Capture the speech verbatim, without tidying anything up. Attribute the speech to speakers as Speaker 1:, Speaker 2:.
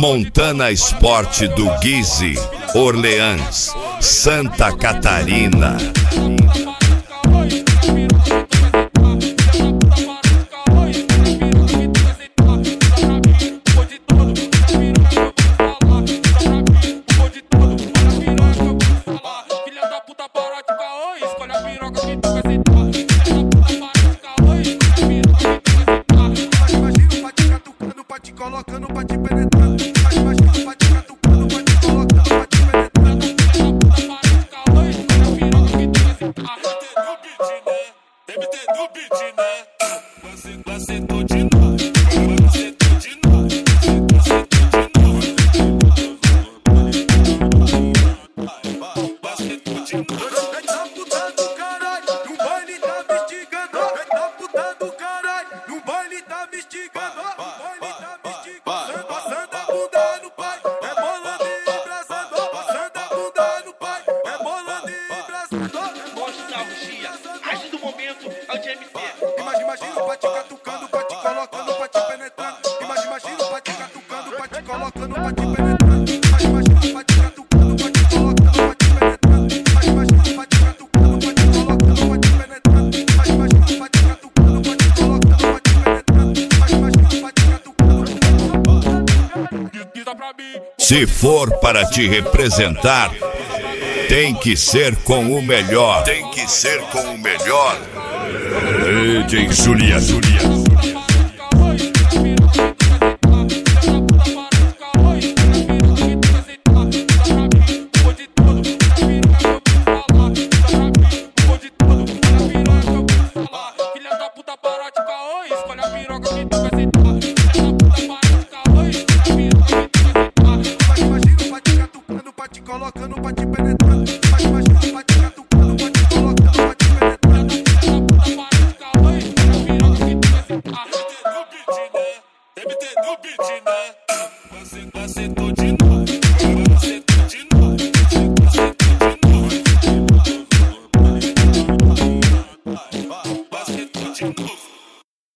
Speaker 1: Montana Esporte do Guise, Orleans, Santa Catarina.
Speaker 2: Colocando pra te penetrar, mas imagina pra te catucando, pra te colocando, pra te penetrar. Deve ter no beat, né? Você, você tô de novo, você tô de novo, você tô de novo. Você tô de novo. Vem da puta do caralho, no baile tá me instigando. Vem da puta do caralho, no baile tá me instigando. Imagina o pati catucando, pati colocando, pati penetrando. Imagina o pati catucando, pati colocando, pati penetrando. Imagina o pati catucando, pati colocando, pati penetrando. Imagina o pati catucando, pati colocando, pati penetrando. Imagina o pati catucando, pati colocando, pati penetrando. Imagina o pati catucando.
Speaker 1: Se for para te representar, tem que ser com o melhor. Tem que ser com o melhor. D J Julia, Julia.
Speaker 2: Colocando pra te penetrar, mas imagina o pati catucando, pra te colocando, pra te penetrar. Deve ter no beat, né? Você, você tô de novo.